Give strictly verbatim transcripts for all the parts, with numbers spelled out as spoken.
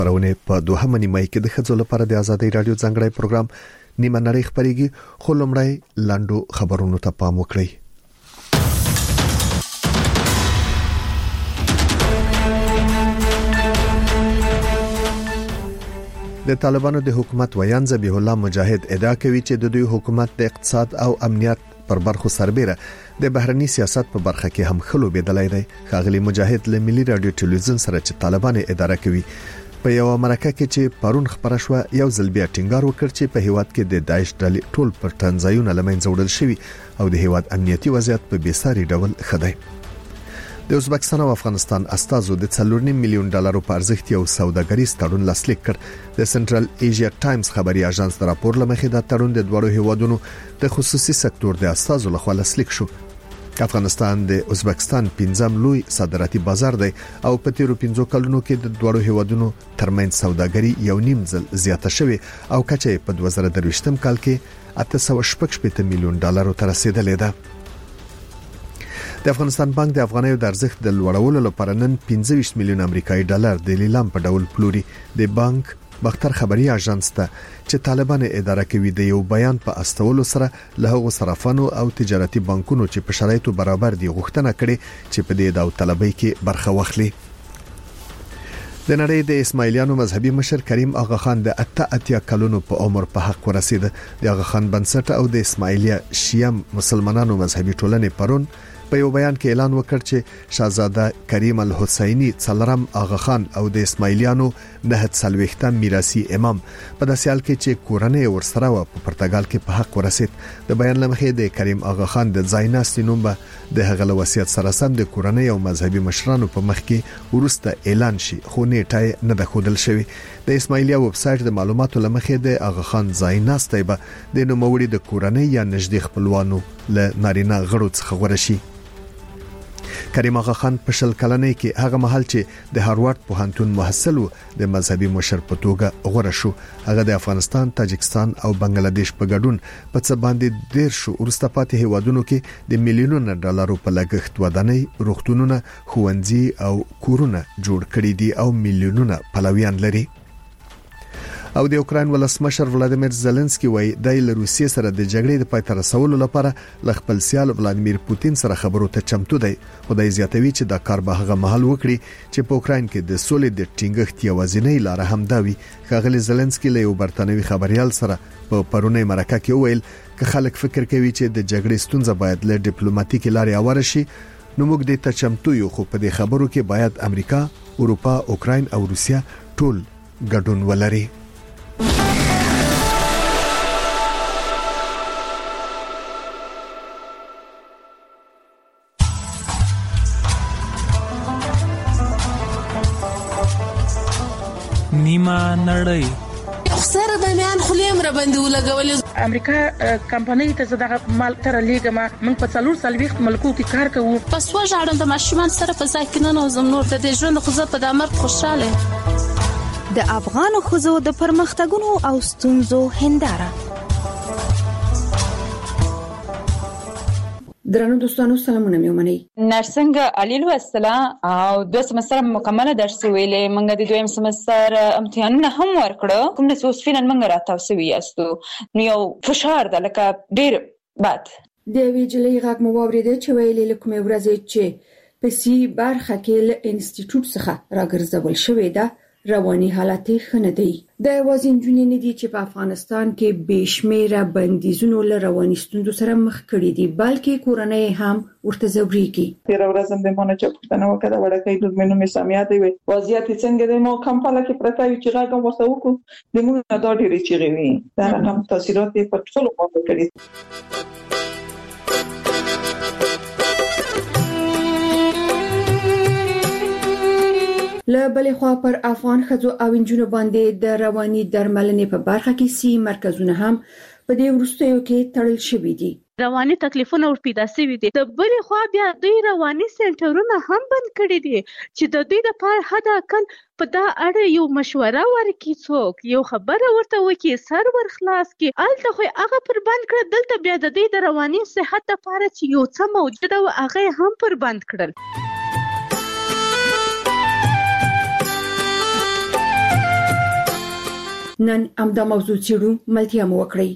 پرونه په دوهمه نیمه کې د ښځو لپاره د ازادي رادیو څنګه پروګرام نیمه نړۍ خبريږي خو لمړی لاندو خبرونو ته پام وکړئ. د طالبانو د حکومت ویان ذبیح الله مجاهد ادعا کوي چې د دوی حکومت د اقتصاد او امنیت پر برخو سربېره د بهرني سیاست په برخه کې هم خلو بدلای دی. خاغلی مجاهد له ملي رادیو ټلویزیون سره چې طالبان اداره کوي په یو مرکه کې چې پرون خبره شو یو ځل بیا ټینګار وکړ چې په هیواد کې د داعش ډلې ټول پر تنظیمونه لمنځه وړل شوی او د هیواد امنیتي وضعیت په بیساري ډول خدای. د ازبکستان او افغانستان استازو د څلور نیم میلیون ډالرو په ارزښت یو سوداګریز تړون لاسلیک کړ. د سنټرل ایشیا ټایمز خبري اژانس د راپور لمخې دا تړون د دوړو هیوادونو د خصوصي سکتور د استازو لخوا لاسلیک شو. افغانستان د ازبکستان پنځم لوی صادراتي بازار دی او په تیرو پنځو کلونو کې د دوړو هیوادونو ترمنځ سوداګري یو نیم ځل زیاته شوه او کچې په دوه زره درویشتم کال کې اته سوه شپږ میلیون ډالرو ته رسیدلې ده. د افغانستان بانک د افغانیو د ارزښت د لوړولو لپاره نن پنځه ویشت میلیون امریکایي ډالر د لیلام په ډول پلوري. د بانک بختر خبري اژانس ته چې طالبان اداره کوي د یو بیان په استولو سره له هغو صرافانو او تجارتي بانکونو چې په شرایطو برابر دي غوښتنه کړې چې په دې داو طلبۍ کې برخه واخلي. د نړۍ د اسماعیلیانو مذهبي مشر کریم آغا خان د اته اتیا کلونو په عمر په حق ورسید. د آغا خان بنسټ او د اسماعیلیا شیعه مسلمانانو مذهبي ټولنې پرون په یو بیان کې اعلان وکړ چې شاهزاده کریم الحسینی څلرم آغا خان او د اسماعیلیانو نه څلويختم میراثي امام په داسې حال کې چې کورنۍ ورسره و په پرتګال کې په حق ورسید. د بیان لمخې د کریم آغا خان د ځایناستي نوم به د هغه وصیت سره سم د کورنۍ او مذهبي مشرانو په مخ کې ورسته اعلان شي خو نیټه نه د خودل شوی. د اسماعیلیا ویب سټ د معلوماتو لمخې د آغا خان ځایناستي به د نوموړي د کورنۍ یا نږدې خپلوانو له نارینه غړو څخه غوړشي. کریم آغا خان په شل کلنۍ کې هغه مهال چې د هاروارد پوهنتون محصل و د مذهبي مشر په توګه غوړه شو. هغه د افغانستان، تاجکستان او بنگلاديش په ګډون په څه باندې ډیر شو ورسته پاتې هیوادونو کې د میلیونونو ډالرو په لګښت ودانۍ، روغتونونه، ښوونځي او کورونه جوړ کړي دي او میلیونونه پلویان لري. او د اوکراین ولسمشر ولادیمیر زيلنسکي وایي د روسیې سره د جګړې د پای ته رسولو لپاره ل خپل سیال ولادیمیر پوتین سره خبرو ته چمتو دی. خدای زیاتوي چې دا کار به هغه مهال وکړي چې په اوکراین کې د سولې د ټینګښت یوازینۍ لار هم دا وي. خاغلی زيلنسکي له یو برتانوي خبريال سره په پرونی مرکه کې ویل چې خلک فکر کوي چې د جګړې ستونزه باید له ډیپلوماټیکي لارې اوره شي. نو موږ د ته چمتو یو خو په دې خبرو کې باید امریکا، اروپا، اوکراین او روسیا ټول ګډون ولري. نیمه نړۍ سره د میان خلیم را باندې ولګولې. امریکا کمپنۍ ته زداغه مال تر لیګما من په څلور سلويخت ملکو کې کار کوو. پس وژاړم د ماشومان سره په ځای کې نه نوزم نور د ژوند خو زه په دامر خوشاله. د افغان خزو د پرمختګونو او ستونزو هنداره. درنو دوستانو سلامونه مې ومنئ. نرسنګ علي لوستله او دوه سمستر مکمله درس ویلې. موږ د دویم سمستر امتحانونه هم ورکړو. کوم د اوس فینن موږ راتاوسو یاستو نو یو فشار د لکه ډیر بد د ویجلې غږ مو واورېده چې ویلې لکه مې ورځې چې په سی برخه کې له انسټیټیوټ څخه راګرځول شوې ده رواني حالت خنه دی. د وازین جونې نه دي چې په افغانستان کې بشمیره بندیزونو له رواني ستونزو سره مخ کړي دي بلکې کورنۍ هم ورته ځوريږي. تیر ورځ هم د مونږ چې پښتنه وکړه وړکې د مینو می سميات وي وضعیت څنګه دی. مو کمپاله کې پرته چې راغم ورته وکړو د موږ د ډېرې چیغې وي دا هم تاثیرات په ټولو خواته کړي. لبلې خوا پر افغان خځو او انجونو باندې د رواني درملنې په برخه کې سی مرکزونه هم په دې وروستیو کې تړل شوي دي. رواني تکلیفونه ور پیدا شوي دي. د بلې خوا بیا دوی رواني سنټرونه هم بند کړي دي چې د دوی لپاره حد اقل په دا اړه یو مشوره ورکړي، څوک یو خبره ورته وکړي، سر ور خلاص کړي. الته خو هغه پر بند کړ، دلته بیا د دوی د رواني صحت لپاره چې یو څه موجوده و هغه هم پر بند کړل. نن امدا موضوع چیرو ملتیا مو وکړي.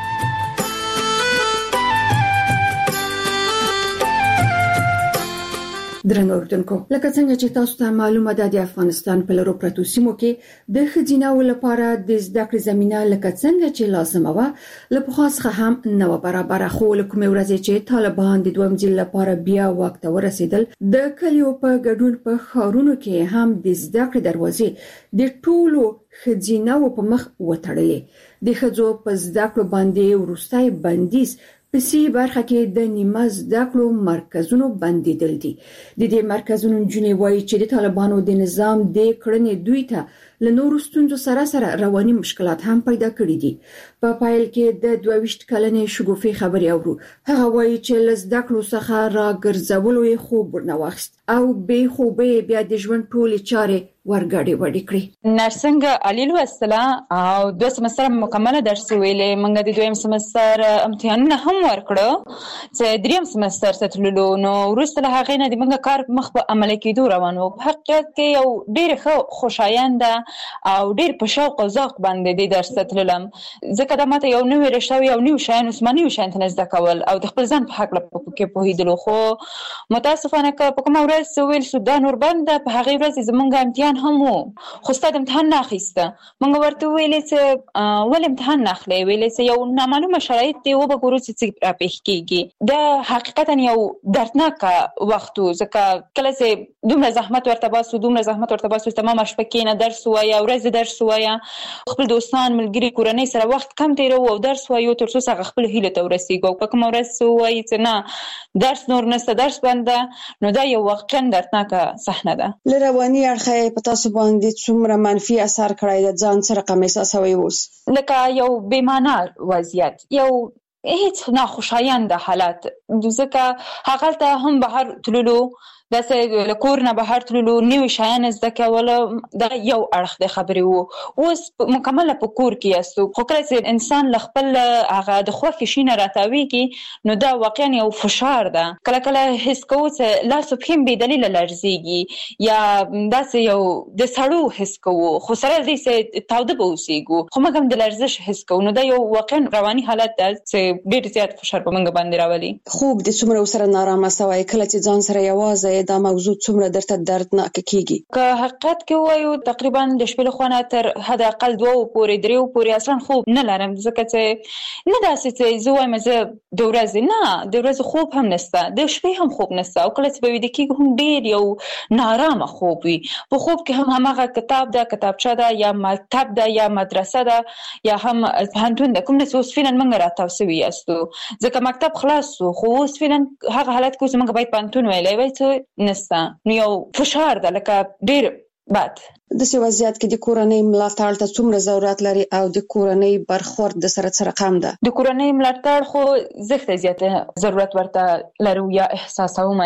درنو اردوونکو، لکه څنګه چې تاسو ته معلومه ده د افغانستان په لورو پرتو سیمو کې د ښځیناو لپاره د زده کړې زمينه لکه څنګه چې لازمه و لپاره څخه هم نو برابر خو لکه ورځې چې طالبان د دویم ځل لپاره بیا وخت ورسېدل د کلیو په ګډون په خارونو کې هم د زده کړې دروازې د ټولو ښځیناو په مخ وتړلې. د ښځو په زده کړو باندې ورستای بندیز په سی برخه کې د نیمه زده کړو مرکزونو بندیدل دي. د دې مرکزونو جنې وایي چې د طالبانو د نظام د کړنې دوی ته له نورو ستونزو سره سره رواني مشکلات هم پیدا کړي دي. په پایل کې د دوه ویشت کلنې شګوفي خبري اورو. هغه وایي چې له زده کړو څخه راګرځولو یې خوب ورنواخست او به خوبه بیا د ژوند ټولې چارې ورګړې وړې کړې. نرسنګ علیلو السلام او دوه سمستر مکمله درس ویلې. موږ د دویم سمستر امتحانونه هم ورکړو چې دریم سمستر ته تللو. نو وروسته له هغې نه د موږ کار مخ په عملي کېدو روان و. په حقیقت کې یو ډېر ښه خوشایند او ډېر په شوق او ذوق باندې د درس ته تللم، ځکه دا ماته یو نوی رشته او یو نوی شیان عثماني شیان ته زده کول او د خپل ځان په حق له کې پوهېدلو. خو متاسفانه که په کومه ورځ ویل شو دا نور بنده، په هغې ورځ زموږ امتحان هم وو خو ستا د امتحان نه اخیسته. موږ ورته وویلې چې ولې امتحان نه اخلئ؟ ویلې چې یو نامعلومه شرایط دی، وبګورو چې څه راپېښ کېږي. دا حقیقتا یو دردناکه وخت و، ځکه کله چې دومره زحمت ورته باسو دومره زحمت ورته باسو تمامه شپه کښېنه درس ووایه، ورځ درس ووایه، خپل دوستان ملګري کورنۍ سره وخت کم تېروو او درس وایو تر څو هغه خپل هیلو ته ورسېږو. او په کومه ورځ ووایي چې نه درس نور نشته، درس بنده، نو دا یو واقعا دردناکه صحنه ده. له رواني اړخه په تاسو باندې څومره منفي اثر کړی د ځان سره کوم احساسوي اوس؟ لکه یو بېمانا وضعیت، یو هیڅ ناخوشایند حالت، ځکه هغلته هم بهر تللو، داسې له کور نه بهر تللو، نوي شیان زده کول، دا یو اړخ د خبرې و. اوس مکمله په کور کې یاستو، خو کله چې انسان له خپل هغه د خوښې شي نه راتاویږي نو دا واقعا یو فشار ده. کله کله حس کوو چې لاس او پښې بې دلیله لړزېږي یا داسې یو د سړو حس کوو، خو سره دې چې تاوده به اوسېږو، خو موږ هم د لړزش حس کوو. نو دا یو واقعا رواني حالت ده چې ډېر زیات فشار په موږ باندې راولي. خوب د څومره ورسره نارامه سوی کله چې ځان سره یوازې دا موضوع څومره درته دردناک کیږي؟ که حقیقت کې وایو تقریبا د شپې له خوا نه تر حد اقل دوه پورې دریو پورې اصلا خوب نه لرم، ځکه چې نه داسې چې زه وایم زه د ورځې نه د ورځې خوب هم نشته، د شپې هم خوب نشته، او کله چې به ویده کېږو هم ډېر یو نارامه خوب وي. په خوب کې هم هماغه کتاب ده، کتابچه ده، یا مکتب ده، یا مدرسه ده، یا هم پوهنتون ده، کوم نه چې اوس فعلا موږ راتاو سوي یاستو، ځکه مکتب خلاص سو، خو اوس فعلا هغه حالت کې اوس موږ باید پوهنتون ویلی وای چې نسته. نو یو فشار ده، لکه ډېر بد. د سی وضعیت کې د کورنۍ ملاتړ ته څومره ضرورت لري او د کورنۍ برخورد د سره سره کم ده؟ د کورنۍ ملاتړ خو زښته زیاته ضرورت ورته لرو یا احساسوم،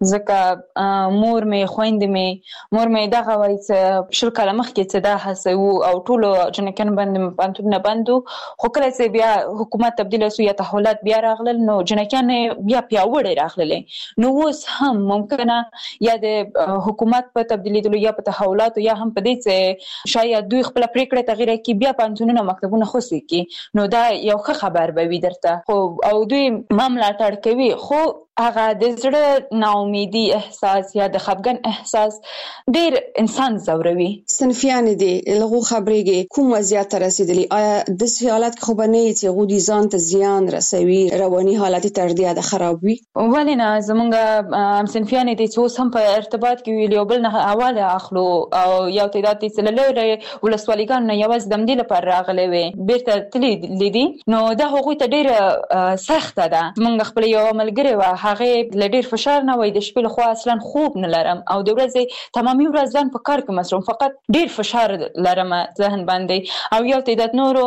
ځکه مور مې خویندې مې مور مې دغه وایي چې شل کاله مخکې چې دا هڅه وو او ټولو جنکیانو باندې پوهنتونونه بند وو، خو کله چې بیا حکومت تبدیل شو یا تحولات بیا راغلل نو جنکیان بیا پیاوړې راغللې. نو اوس هم ممکنه یا د حکومت په تبدیلیدلو یا په تحولاتو یا هم په دې چې شاید دوی خپل پریکړه تغییر کړي بیا پوهنتونونه مکتبونه خوسي کړي، نو دا یو ښه خبر به وي درته. خو او دوی مملاتړ کوي، خو هغه د زړه ناامیدي احساس یا د خفګان احساس ډېر انسان ځوروي. صنفیان دي لغو خبرېږي کوم وضعیت ته رسېدلي؟ آیا داسې حالت کې خو به نه وي چې هغوی د ځان ته زیان رسوي، رواني حالت یې تر دې حده خراب وي؟ ولې نه، زموږ همصنفیان دي چې اوس هم په ارتباط کې وي، یو بل نه حواله اخلو، او یو تعداد دي چې له لرې ولسوالیګانو نه یوازې د همدې لپاره راغلی وي بېرته تللي دي، نو دا هغوی ته ډېره سخته ده. زموږ خپله یوه ملګرې وه، هغې له ډېر فشار نه وایي د شپې له خوا اصلا خوب نه لرم او د ورځې تمامي ورځ ځان په کار کې مصروف، فقط ډېر فشار لرم ذهن باندې. او یو تعداد نورو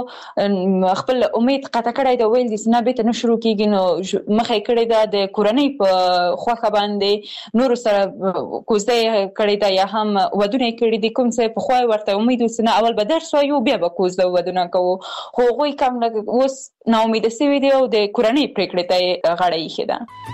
خپل امید قطع کړی ده، ویل دي چې نه بېرته نه شروع کېږي، نو مخه یې کړې ده د کورنۍ په خوښه باندې، نورو سره کوزده یې کړې ده یا هم ودونه یې کړي دي، کوم څه پخوا یې ورته امید و چې نه اول به درس وایو بیا به کوزده ودونه کوو، خو هغوی کم اوس ناامیده سوي دي او د کورنۍ پرېکړې ته یې غاړه ایښې ده.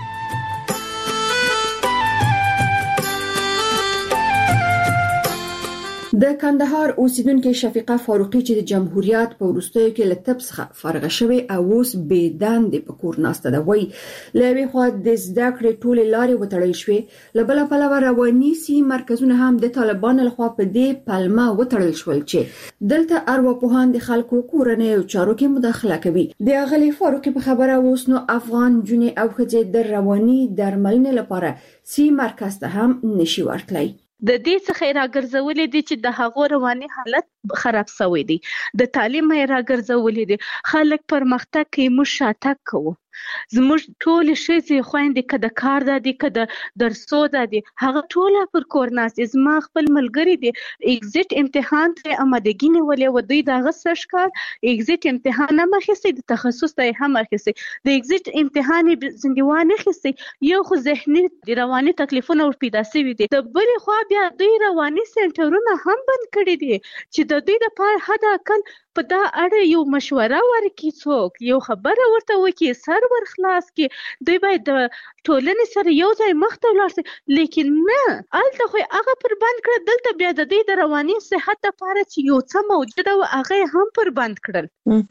د کندهار اوسیدونکو شفیقه فاروقي چې د جمهوریت په وروستیو کې له طب څخه فارغ شوی او اوس بې دندې په کور ناسته ده وایي لوي خو د زده کړې ټولې لارې وتړل شوې له بل پلوه رواني سي مرکزونه هم د طالبانو لخوا په دې پلمه وتړل شول چې دلته ارواپوهان د خلکو کورنۍ او چارو کې مداخله کوي د اغلی فاروقي په خبره اوس نو افغان جنې او ښځې د رواني درملنې لپاره سي مرکز ته هم نشي ورتلای د دې څخه راګرځولې دي چې د هغو رواني حالت خراب شوی دی د تعلیم راګرځولې دي خلک پرمختګ کوي موږ شاتګ کوو زموږ ټول شي خويندې کده کار دادي کده درسو دادي هغه ټول پر کور ناس زما خپل ملګری دي ایگزیټ امتحان ته آمادګی نیولې و دوی دغه سرشکار ایگزیټ امتحان نه مخسي د تخصص ته هم مخسي د ایگزیټ امتحان زندوانه خسي یو خو ذهني رواني تکلیفونه ور پیدا شوي دي د بل خو بیا دوی رواني سنټرونه هم بند کړي دي چې د دوی د پاره حد اقل په دا اړه یو مشوره ورکړي څوک یو خبره ورته وکړي سر ور خلاص کی دوی باید د ټولنې سره یو ځای مخ ته ولاړ شي لیکن نه الته خو هغه پر بند کړ دلته بیا د دې د رواني صحت لپاره چې یو څه موجوده او هغه هم پر بند کړل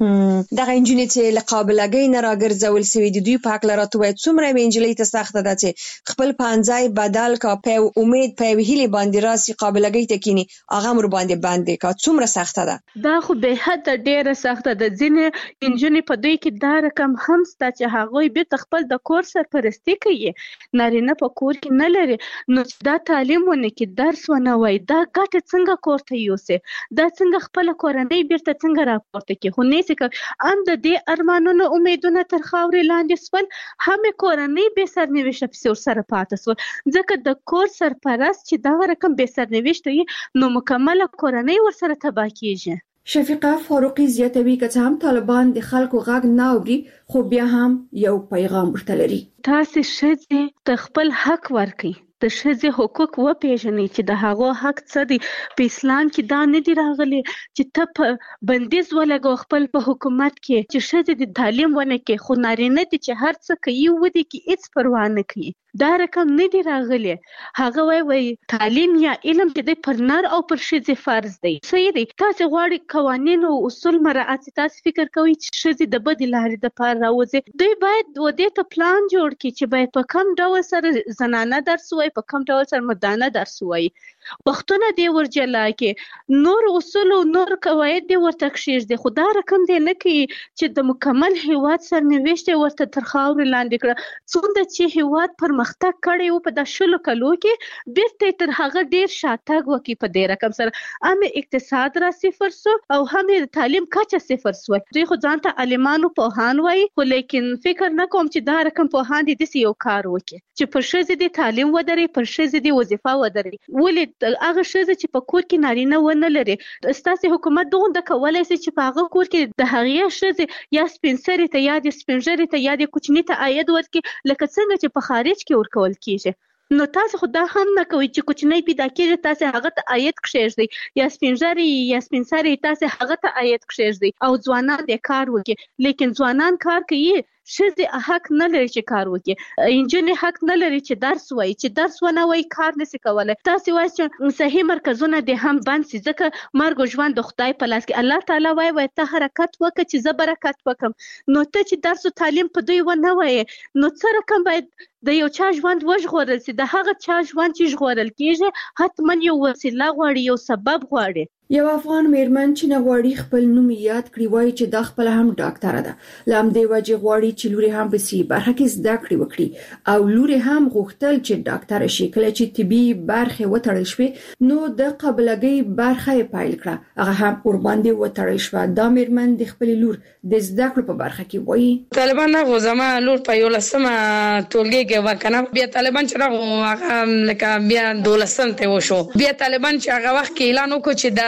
دغه انجنیر چې لقابلګۍ نه راګرځول سوي دي دوی په حق لراتو وای څومره انجلۍ ته سخته ده چې خپل پانځای بدل کا په امید په ویلي باندې راسي قابلګۍ ته کینی هغه مر باندې باندې کا څومره سخته ده دا خو به حد ډیره سخته ده ځینې انجنیر په دوی کې دا رقم هم ستا چې هغه به خپل د کور سرپرستی کوي نارینه په کور کې نه لري نو دا تعلیم ونه کې درس ونه وای دا ګټه څنګه کوړته یوسه دا څنګه خپل کورنۍ بیرته څنګه راپورته کې خو نه سکه ام د دې ارمانونو امیدونه تر خاورې لاندې سول هم کورنۍ به سرنوشت په سر پاتې سو ځکه د کور سرپرست چې دا رقم به سرنوشت وي نو مکمله کورنۍ ورسره تباہ کیږي شفیقه فاروقي زیاتوي که هم طالبان د خلکو غږ نه اوري خو بیا هم یو پیغام ورته لري تاسو شته د خپل حق ورکړئ د ښځې حقوق وپیژنئ چې د هغو حق څه دی په اسلام کې دا نه دی راغلی چې ته په بندیز ولګو خپل په حکومت کې چې ښځې د تعلیم ونه کې خو نارینه دي چې هر څه کوي ودی کې هیڅ پروا نه کوي دا رقم نه دی راغلی هغه وای وای تعلیم یا علم چې د پر نر او پر ښځې فرض دی صحیح دی تاسو غواړئ قوانین او اصول مراعات تاسو فکر کوئ چې ښځې د بد لارې د پاره راوځي دوی باید و دې ته پلان جوړ کړي چې باید په کم ډول سره زنانه درس وای په کم ډول سره مردانه درس وای وختونه دی ورجلا کې نور اصول او نور قواعد دی ورته کښیږدي خو دا رقم دی نه کوي چې د مکمل هیواد سرنوشت ورته تر خاورې لاندې کړه څومره چې هیواد پر مختګ کړي او په د شلو کلو کې بیرته تر هغه ډیر شاتګ وکي په دې رقم سره هم اقتصاد را صفر سو او هم تعلیم کچه صفر سو دوی خو ځان ته عالمانو په هان وای خو لیکن فکر نه کوم چې دا رقم په هان دي د یو کار وکي چې پر ښځې د تعلیم ودري پر ښځې د وظیفه ودري ولې هغه ښځې چې په کور کې نارینه ونه لري ستاسو حکومت دغه د کولای شي چې په هغه کور کې د هغې ښځې یا سپینسري ته یا د سپینژري ته یا د کوچني ته عاید ورکړي لکه څنګه چې په خارج کې ورکول کیږي نو تاسو خو دا هم نه کوئ چې کوچنی پیدا کېږي تاسو هغه ته عاید کښیږدئ یا سپینژري یا سپینسري تاسو هغه ته عاید کښیږدئ او ځوانان د کار وکړي لیکن ځوانان کار کوي ښځې حق نه لري چې کار وکړي انجنیر حق نه لري چې درس وایي چې درس ونه وایي کار نشي کولی تاسو وایي چې صحیح مرکزونه د هم بند سي ځکه مرګ او ژوند د خدای په لاس کې الله تعالی وایي وایي ته حرکت وکړه چې زه برکت وکړم نو ته چې درس او تعلیم په دوی ونه وایي نو څه رقم باید د یو چا ژوند وژغورل سي د هغه چا ژوند چې ژغورل کیږي حتما یو وسیله غواړي یو سبب غواړي یو افغان میرمن چې نه غواړي خپل نوم یاد کړي وایي چې دا خپل هم ډاکټره ده لام دی وجه غواړي چې لوري هم په سی برخه کې زده کړې وکړي او لوري هم غوښتل چې ډاکټر شي کله چې طبي برخه وټړل شوه نو د قبلګۍ برخه یې پایل کړه هغه هم ور باندې وټړل شوه دا میرمن د خپل لور د زده کړې په برخه کې وایي طالبان هغه زما لور په یو لسمه ټولګي کې وکنه بیا طالبان چې هغه لکه بیا دولسم ته وشو بیا طالبان چې هغه وخت کې اعلان وکړ چې دا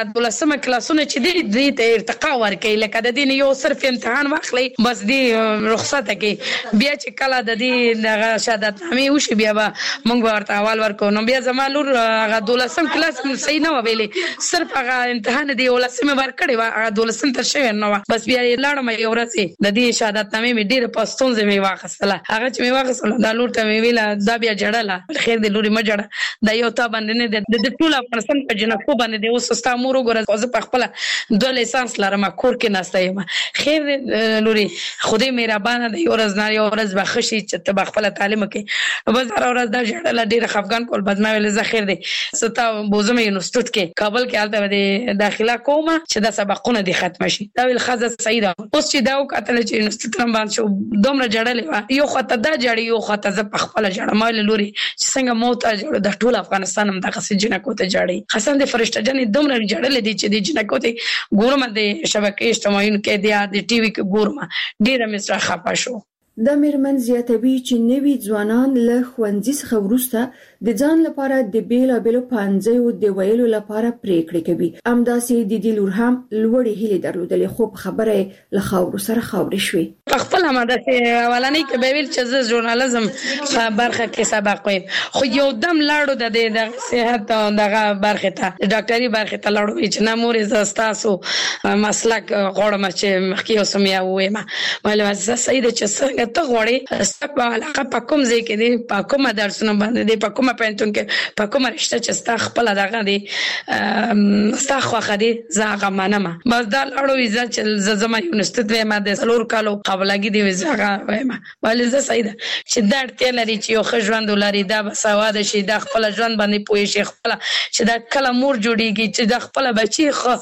دولسمه کلاسونه چې دی دې ته ارتقا ورکړي لکه د دې یو صرف امتحان واخلي بس دې رخصت کې بیا چې کله د دې د شهادت نامې وشي بیا به موږ ورته اول ورکو نو بیا زما لور هغه دولسم کلاس صحیح نه ویلې صرف هغه امتحان دی ولسمه ورکړي وا هغه دولسم تر شوی نو بس بیا لاړم یو ورځ د دې شهادت نامې مې ډیره پښتون زمي واخصله هغه چې مې واخصله د لور ته مې ویله دا بیا جړله خیر دې لوري ما جړه د یو تا باندې نه د ټول افغانستان په جنکو باندې د اوس ستا مور وګوره زه په خپل دوه لیسانس لرم کور کې ناسته یم خیر لوري خدای مهربانه دی یو ورځ نه یو ورځ بخښي چې ته خپل تعلیم کې بس هر ورځ دا جړله ډیره خفګان کول بد ما ویل زه خیر دې ستا بوزم یونیورسيټ کې کابل کې حالت د داخله کومه چې دا سبقونه دي ختم شي دا ویل خزه سیده اوس چې دا وکړل چې یونیورسيټ نن باندې شو دومره جړلې یو خطه دا جړې یو خطه ز په خپل جړه مال لوري چې څنګه موت جوړ د ټول افغانستان هم دغه سجنه کوته جړې حسن د فرشته جنې دومره جړلې دي چې د جنه کوته ګورم د شبکې اجتماعي کې د ټي وي کې ګورم ډیره مې خپه شو د میرمن زیاتوي چې نوي ځوانان له ښوونځي څخه وروسته د ځان لپاره د بیلابېلو پانځیو د ویلو لپاره پریکړې کوي همداسې د دې لور هم لوړې هیلې درلودلې خو په خبره له خاورو سره خاورې شوې په خپل ماده کې اولنۍ کې به ویل چې زه ژورنالیزم برخه کې سبق وایم خو یو دم لاړو د د صحت دغه برخه ته ډاکټري برخه ته لاړو چې نه مور زستاسو مسلک غوړم چې مخکې اوسم یا وایم ولې زه سید چې څنګه ته غوړې ستاسو علاقه په کوم ځای کې دی په کومه درسونه باندې دی په کومه پنتون کې په کومه رشته چې ستاسو خپل دغه دی ستاسو خو خدي زاغه منم بس دا اړوي چې زما یونیورسيټ وایم د څلور کالو قبلګي دی زاغه وایم ولې زه سید چې دا ټی لري چې یو ښه ژوند ولري دا بسواده شي دا خپل ژوند باندې پوي شي خپل چې دا کله مور جوړیږي چې دا خپل بچي خو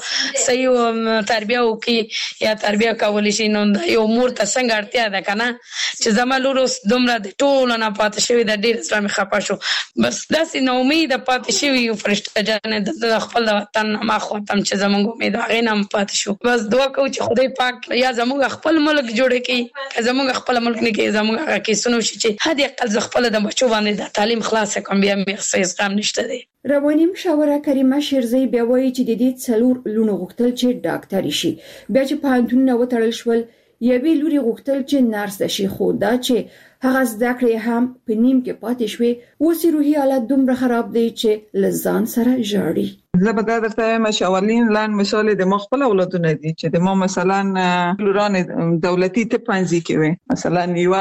صحیح تربیه وکي یا تربیه کول شي نو یو مور ته څنګه اړتیا ده کنه چې زما لور دومره د ټول نه پاتې شوی د ډیر اسلامي خپه شو بس داسې نو امید پاتې شوی یو فرشته جان د خپل وطن ما خوتم چې زموږ امید هغه نه پاتې شو بس دعا کوم چې خدای پاک یا زموږ خپل ملک جوړ کړي زموږ خپل ملک نه کې زموږ هغه کې سنو شي چې هدي اقل خپل د بچو باندې د تعلیم خلاص کوم بیا مې څه اسلام نشته دی رواني مشاوره کریمه شیرزی بیا وایي چې د دې څلور لونو غوښتل چې ډاکټر شي بیا چې په انټونه وتړل شول یوې لوري غوښتل چې نرس شي خو دا چې هغه زده کړې هم په نیم کې پاتې شوې اوس روحي حالت دومره خراب دی چې لزان سره ژاړي زه به دا درته وایم چې اولین لاند مثال د ما خپل اولادونه دي چې د ما مثلا لوران دولتي ته پنځه کې وي مثلا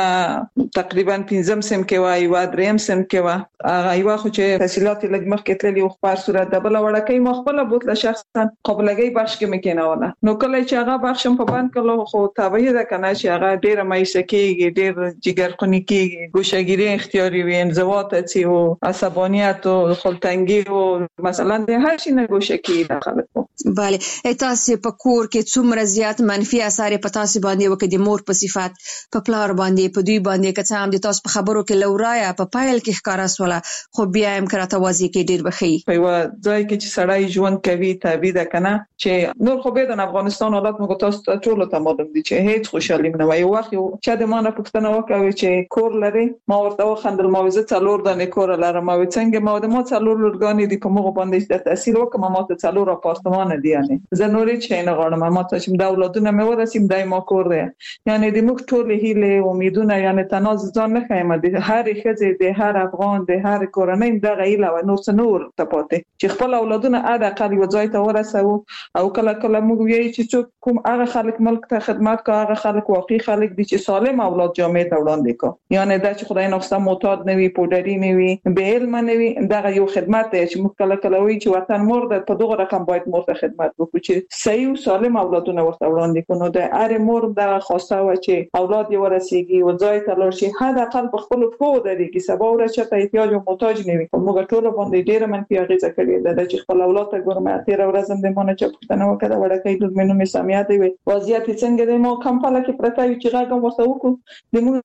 یو تقریبا پنځم سم کې وای یو دریم سم کې وای هغه یو خو چې تحصیلات لږ مخکې تللی او په صورت د بل وړکې ما خپل بوتله شخصا قبلګي بخش کې مکیناوله نو کله چې هغه بخشم په باندې کله خو تابعی ده کنه چې هغه ډیره مایسه کېږي ډیر جګر خونی کېږي ګوشګيري اختیاري وي انزوات اتي او عصبانيت او خلتنګي او مثلا د هر شي نه ګوشګي داخله bale تاسو په کور کې څومره زیات منفي اثر په تاسو باندې وکړي د مور په صفات په پلار باندې په دوی باندې که څه هم د تاسو په خبرو کې لورایا په پایل کې ښکارا سواله خو بیا هم کراته وازي کې ډیر بخي په یو ځای کې چې سړی ژوند کوي تعبیر کنه چې نور خو به د افغانستان حالات موږ تاسو ټول ته معلوم دي چې هیڅ خوشحالي نه وي وخت چې د مانه پښتنه وکوي چې کور لري ما ورته خندل ما وزه څلور د کور لرم ما څنګه ما د ما څلور لورګانی دي په موږ باندې د تاثیر وکم ما ته څلور اپارتمان دي یعنی زه نورې چې نه غواړم ما ته چې د اولادونه مې ورسیم دای ما کور دی یعنی د موږ ټول هیله امیدونه یعنی تناز ځان نه خایم د هر خزه د هر افغان د هر کورنۍ د غیله و نور څنور ته پاتې چې خپل اولادونه اده قلی وځای ته ورسو او کله کله موږ ویل چې څوک کوم هغه خلک ملک ته خدمت کوي هغه خلک واقعي خلک دي چې سالم اولاد جامعه ته وړاندې کوي یعنی دا چې خدای نوښته معتاد نه وي پودري نه وي به علم نه وي دا یو خدمت دی چې موږ کله کله وی چې وطن مور د په دغه رقم باید مور ته خدمت وکړو چې صحیح او سالم اولادونه ورته وړاندې کړو د هر مور د خواسته و چې اولاد یې ورسیږي او ځای ته لور شي حد اقل په خپل پښو دري کې سبا ورچ ته احتیاج او محتاج نه وي موږ ټول باندې ډیر منفي اغیزه کړې ده چې خپل اولاد ته ګورمه تیر ورځم د مونږ چې پښتنه وکړه وړکې د مینو می سميات وي وضعیت څنګه د مو کمپاله کې پرتا وي چې راګم ورته وکړو د موږ د ډېر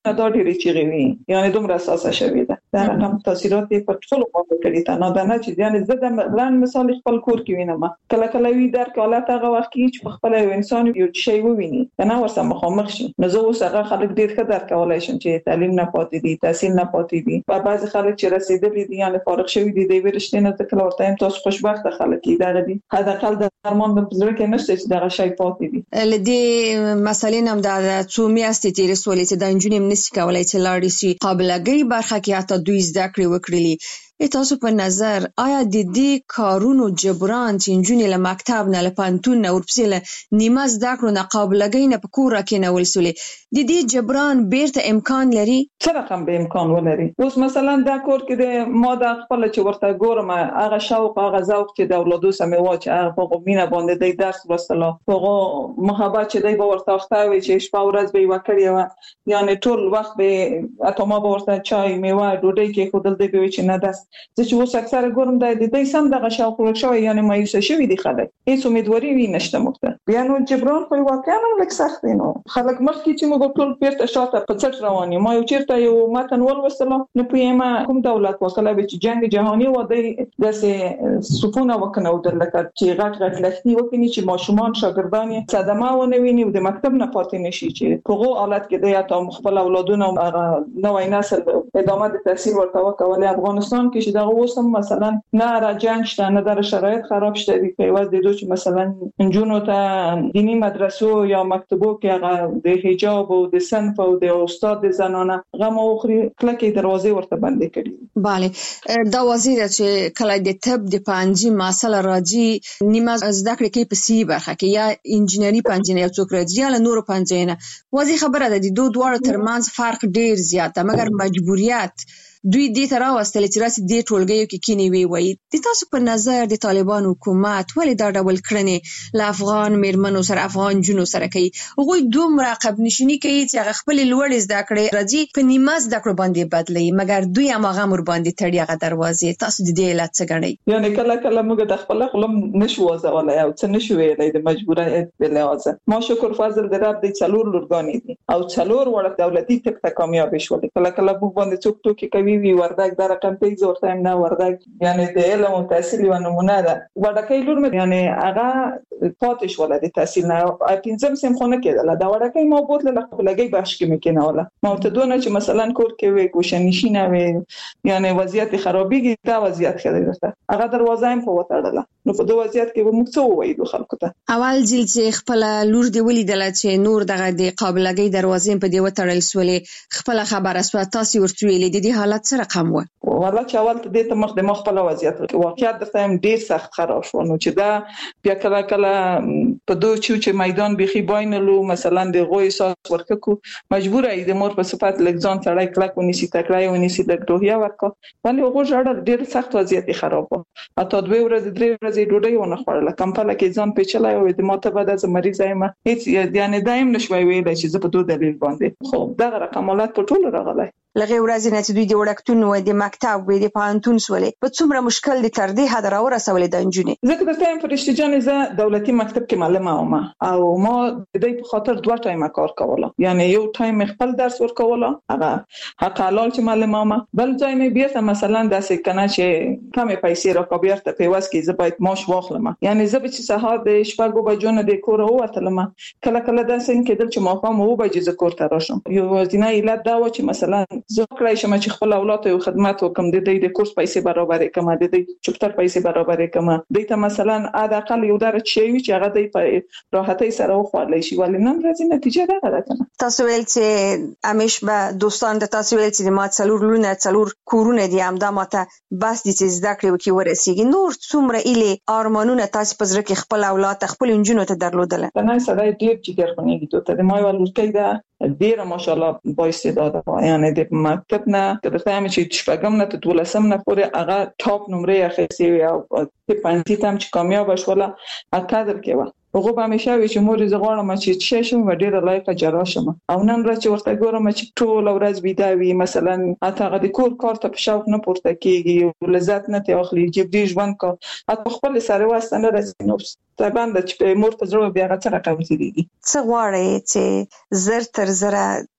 خپلې چیغې وي یعنی دومره اساسه شوې ده دا رقم تاثیرات په ټول خواته کړي ته نه دا نه چې یعنی زه د لاند مثال خپل کور کې وینم کله کله وی در کاله هغه وخت کې چې خپل انسان یو شی وویني کنه ورسره مخامخ شي نو زه اوس هغه خلک ډیر ښه درک کولای شم چې تعلیم نه پاتې دي تحصیل نه پاتې دي په بعض خلک چې رسیدلي دي یعنی فارغ شوی دي د ورشتي نه کله ورته هم تاسو خوشبخت خلک دي دا دي حداقل د درمان د بزرګ کې نشته چې دا شی پاتې دي لدې مسلې هم د څو میاشتې تیرې سولې چې د انجونیم نسی کولای چې لاړې شي قابلګي برخه کې حتی دوی زده کړې وکړي تاسو په نظر آیا د دې کارونو جبران چې انجونې له مکتب نه له پانتون نه ورپسې له نیمه زده کړو نه قابلګي نه په کور کې نه ولسولې د دې جبران بیرته امکان لري څه رقم به امکان ولري اوس مثلا دا کور کې د ما د خپل چې ورته ګورم هغه شوق هغه ذوق چې د اولادو سمې واچ هغه په مینه باندې د درس وسله هغه محبت چې دی به ورته ختاوي چې شپه ورځ به وکړي و یعنی ټول وخت به اتما به ورته چای میوه ډوډۍ کې خودل دی به چې نه داس زه چې اوس اکثر ګورم د دې سم دغه شوق ورشوي یعنی مایوسه شوی دي خلک هیڅ امیدواري وي نشته مخته بیا نو جبران په واقعا لږ سخت دی نو خلک مخکې چې موږ ټول پیرته شاته په څټ رواني ما یو چیرته یو متن ولوسله نو په ما کوم دولت وکړه به چې جنگ جهانی و د داسې سپونه وکنه ودلته چې غټ غټ لښتي وکړي چې ماشومان شاګردان صدمه ونه ویني د مکتب نه پاتې نشي چې په حالت کې د یا ته خپل اولادونه نوې نسل ادامه د تحصیل ورته وکولای افغانستان کې چې دا اوسم مثلا نه را جنگ شته نه در شرایط خراب شته دی په واسه د دوی چې مثلا انجونو ته دینی مدرسو یا مکتبو کې هغه د حجاب او د صنف او د استاد د زنانه غو اخري کلکې دروازې ورته بندې کړي bale دا وزیر چې کله د طب د پنځه مسله راځي نیمه زده کړې کې په سی برخه کې یا انجینری پنځه یا څوک راځي یا نور پنځه نه وزي خبره ده د دوه دواړو ترمنځ فرق ډیر زیات ده مګر مجبوریت دوی دې تر اوسه چې راسي دې ټولګیو کې کینی وی وای د تاسو په نظر د طالبان حکومت ولې دا ډول کړنې ل افغان میرمنو سره افغان جنو سره کوي هغه دوه مراقب نشونی کوي چې هغه خپل لوړ زده کړې راځي په نیمه زده کړو باندې بدلی مګر دوی هم هغه مر باندې تړي هغه دروازې تاسو د دې علت څه غنئ یعنی کله کله موږ د خپل خپل نشو وځولای او څه نشو ویلای د مجبوریت په لحاظ ما شکر فضل د رب د څلور لورګانی دي او څلور وړ دولتي تک ته کامیاب شول کله کله موږ باندې څوک ټوکی کوي وی وردک در رقم پیز ورته هم نه وردک یعنی د علم او تحصیل و نمونه ده وردکې لور مې یعنی هغه پاتش ولادي تحصیل نه پنځم سم خونه کېدل دا وردکې ما بوتل له خپلګي بخش کې مکنه ولا ما ته دونه چې مثلا کور کې وي کوشنشینه وي یعنی وضعیت خرابېږي دا وضعیت خېده هغه دروازه هم په وتاړله نو په دوه وضعیت کې موږ څه وایو خلکو ته اول ځل چې خپل لور دی ولیدل چې نور دغه د قابلګي دروازې په دی وتړل سولې خپل خبره سو تاسو ورته ویلې د دې حالت سره رقم و والله چې اول ته د ته مخ د مخ په وضعیت کې واقعیت درته هم ډیر سخت خراب شو نو چې دا بیا کله کله په دوه چې چې میدان بيخي باینلو مثلا د غوي ساس ورککو مجبور ای د مور په صفات لګځان سړی کلک ونیسي تکړای ونیسي د دوهیا ورکو ولی هغه جوړ ډیر سخت وضعیت خراب و اته دوه ورځې درې ورځې ډوډۍ ونه خوړل کمپاله کې ځان پیچلای او د ماته بعد از مریض ایم هیڅ یعنی دایم نشوي ویل چې زه په دوه دلیل باندې خو دا رقمات په ټول راغلای لغه ورځې نه چې دوی د وړکتون و د مکتب و د پانتون سولې په څومره مشکل دي تر دې حد راورسولې د انجونې زه که تایم فرشتي جان زه دولتي مکتب کې معلمه وم او ما د دې په خاطر دوه ټایم کار کوله یعنی یو ټایم خپل درس ورکوله هغه حق حلال چې معلمه وم بل ځای مې بیا مثلا داسې کنه چې کم پیسې راکوبیر ته پیواز کې زه باید ماش واخلم یعنی زه به چې سهار د شپږو بجو نه د کور ووتلم کله کله داسې کېدل چې ما هم وو بجې ز کور ته راشم یو ځینې علت دا و چې مثلا زه کړای شم چې خپل اولاد ته خدمت وکم د دې د کورس پیسې برابر کم د دې چپټر پیسې برابر کم د ته مثلا ادا اقل یو درجه شي چې هغه د په راحتۍ سره وخوړلې شي ولې نن ورځې نتیجه دا راځي تاسو ویل چې امیش به دوستان د تاسو ویل چې ما څلور لونه څلور کورونه دي هم دا ماته بس دي چې زده کړې وکي ورسیږي نور څومره اله ارمانونه تاسو په زړه کې خپل اولاد خپل انجونو ته درلودل نه سړی ډیر چې ګرځونی ته د ما یو لورکې دا ډیر ماشاءالله با استعداد یعنی د مکتب نه د فهم چې شپږم نه ته ولسم نه پورې هغه ټاپ نمرې اخیستي او په پنځه تام چې کامیاب شوله اکادر کې و هغه به همیشه وی چې مور زه غواړم چې چې شم ډیره لایقه جراح شم او نن ورځ چې ورته ګورم چې ټول ورځ بيداوي مثلا اته د کور کار ته په شوق نه پورته کیږي لذت نه ته اخلي جبري ژوند کو اته خپل سره واسطه نه رسې نو طبعا د مور په زړه بیا غته راکوي دي څه غواړي چې زر تر زره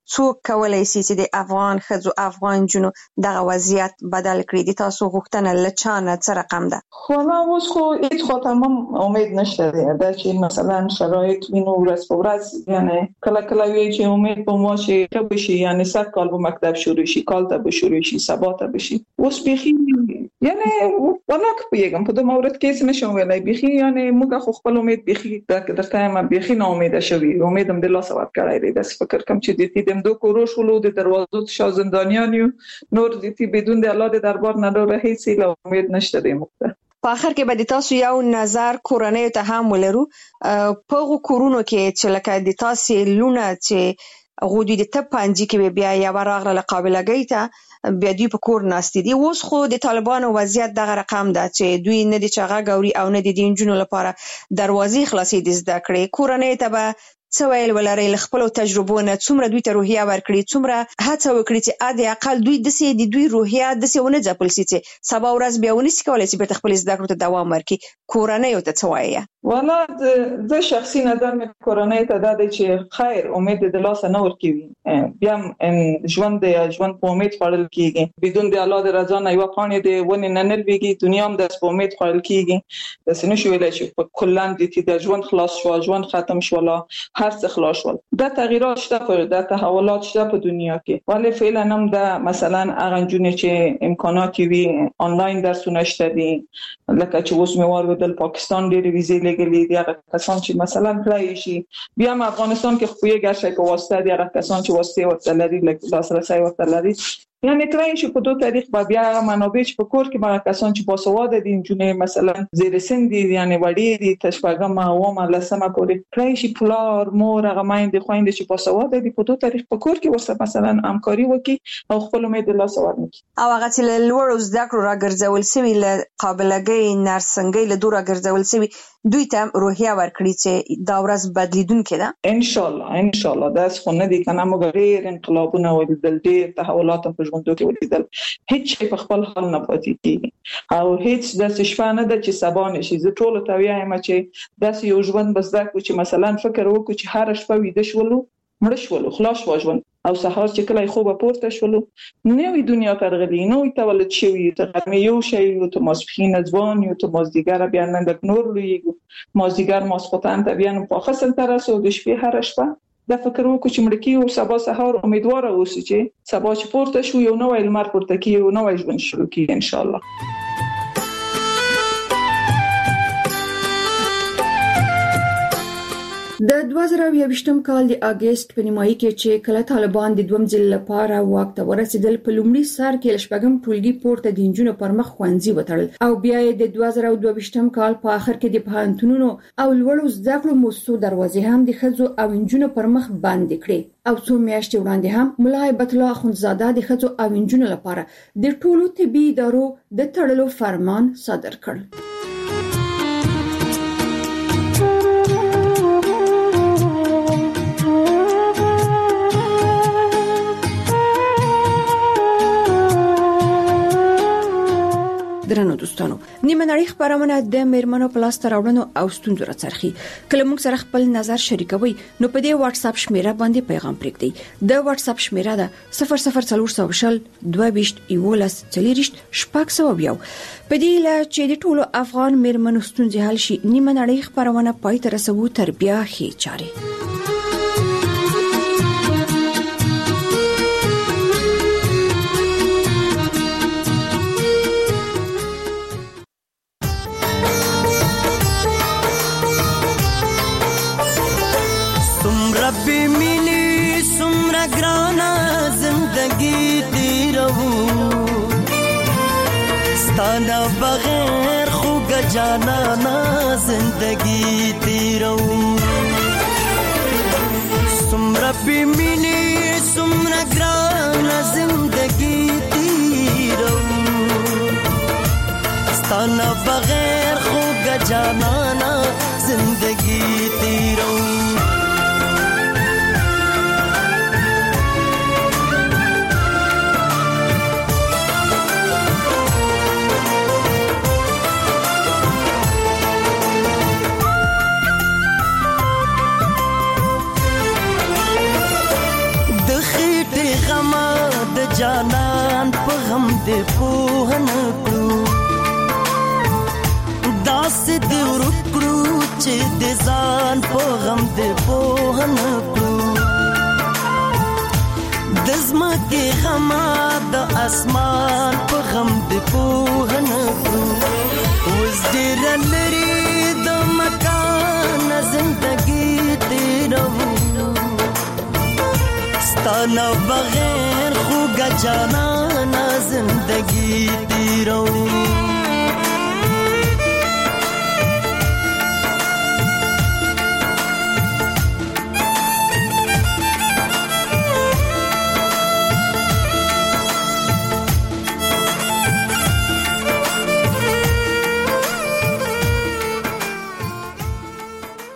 څوک کولای شي چې د افغان ښځو افغان جنو دغه وضعیت بدل کړي؟ د تاسو غوښتنه لچانه څه رقم ده؟ خو ما اوس خو هیڅ خو تمام امید نشته دی دا چې مثلا شرایط وینو ورځ په ورځ یعنی کله کله وی چې امید په مو شي کبه شي یعنی صد کال په مکتب شروع شي کال ته به شروع شي سبا ته به شي اوس بيخي یعنی ولک پیګم په د مورد کې څه نشم ویلای بيخي یعنی موږ خو خپل امید بيخي درته ما بيخي نه امید شوی امیدم د الله سبحانه کړای دی د فکر کم چې د دې دم دوه کوروش ولو د دروازو شاه زندانیان نور د دې بدون د الله د دربار نه ډوره هیڅ له امید نشته دی مخته. په اخر کې به د تاسو یو نظر کورنۍ ته هم ولرو په کورونو کې چې لکه د تاسو لونه چې غوډي د ته پنځه کې بیا یا راغله قابلګی ته بیا دوی په کور ناستې دي. اوس خو د طالبانو وضعیت دغه رقم ده چې دوی نه د چاغه ګوري او نه د دینجونو لپاره دروازې خلاصې د زده کړې. کورنۍ ته به څه ویل ولري له خپل تجربو نه څومره دوی ته روحیه ورکړي څومره هڅه وکړي چې اده اقل دوی د سي د دوی روحیه د سي ونه ځپل سي چې سبا ورځ بیا ونی کولای چې به خپل زده کړو ته دوام ورکړي. کورنۍ ته څه وایي؟ والا د شخصي نظر مې کورنۍ ته دا دی چې خیر امید د الله سره نور کیږي بیا ژوند د ژوند په امید خړل کیږي بدون د الله د رضا نه یو قانې د ونی نه نلويږي دنیا هم د امید خړل کیږي د سینې شو ویلای چې په کلان دي چې د ژوند خلاص شو ژوند ختم شو لا هر څه خلاص شول دا تغیرات شته په د تحولات شته په دنیا کې ولی فعلا هم دا مثلا اغنجونه چې امکانات وي آنلاین درسونه شته دي لکه چې اوس مې واره د پاکستان ډېر ویزې لګلې دي هغه کسان چې مثلا کړی شي بیا هم افغانستان کې خو یې ګرځي په واسطه دي هغه کسان چې واسطه ورته لري لکه لاسرسي ورته لري یعنی کړی شي په دوه تاریخ به بیا منابع چې په کور کې ما کسان چې باسواده دي انجونې مثلا زیر سن دي یعنی وړي دي تشبګه ما و ما لسمه پورې کړی شي پلار مور هغه مایند خويند چې باسواده دي په دوه تاریخ په کور کې ورسره مثلا همکاري وکړي او خپل امید الله سوار وکړي او هغه چې لوړ زده کړو راګرځول سوي له قابلګۍ نرسنګۍ له دوه راګرځول سوي دوی ته روحیه ورکړي چې دا ورځ بدلیدونکې ده ان شاء الله ان شاء الله دا څه نه دي کنه موږ ډېر انقلابونه ولیدل ډېر تحولات په ژوندو کې ولیدل هیڅ په خپل حال نه پاتې کیږي او هیڅ د څه نه ده چې سبا نشي زه ټول ته وایم چې داس یو ژوند بس دا چې مثلا فکر وکړو چې هر شپه ویده شولو مړ شولو خلاص واژوند او سهار چې کله خوبه پورته شولو نوې دنیا ترغلي نوې تولد شوی ته یو شی یو ته مسخین ځوان یو ته مازدیګر بیا نن د نور لویګو مازدیګر ماسخوتان ته بیا په خاصه تر اوسه د شپې هر شپه دا فکر وکړو چې مړکی او سبا سهار امیدوار اوسئ چې سبا چې پورته شو یو نوې لمر پورته کیږي یو نوې ژوند شروع کیږي ان شاء الله. د دوه زره یوویشتم کال د اگست په نیمایي کې چې کله طالبان د دوم ځل لپاره واک ته ورسېدل په لومړي سر کې لشپږم ټولګي پورته د انجونو پر مخ خوانځي وتړل او بیا یې د دوه زره دوه ویشتم کال په اخر کې د پوهنتونونو او لوړو زده کړو مؤسسو دروازې هم د ښځو او انجونو پر مخ بندې کړې او څو میاشتې وړاندې هم ملا هیبت الله اخوندزاده د ښځو او انجونو لپاره د ټولو طبي ادارو د تړلو فرمان صادر کړ. درنو دوستانو نیمه نړۍ خبرونه د میرمنو پلاستر راوړنو او ستونزو راڅرخي کله موږ سره خپل نظر شریکوي نو په دې واتس اپ شمیره باندې پیغام پرېږدئ. د واتس اپ شمیره ده صفر صفر څلور سوه شل دوه ویشت یولس څلوېښت شپږ سوه یو. په دې لا چې د ټولو افغان میرمنو ستونزې حل شي نیمه نړۍ خبرونه پای ته رسوو تر بیا ښې چارې. ربی مینی سمرا گرانا زندگی تیرو ستانا بغیر خوگ جانانا زندگی تیرو سم ربی مینی سمرا گرانا زندگی تیرو ستانا بغیر خوگ جانانا زندگی تیرو جانان په غم دې پوه نه کړو داسې دې ورکړو چې د ځان په غم دې پوه نه کړو د ځمکې غما د اسمان په غم دې پوه نه کړو اوس ډېر لري د مکان زندګي تیروو ستانه بغیر خوږه جانانه زندګي تیروو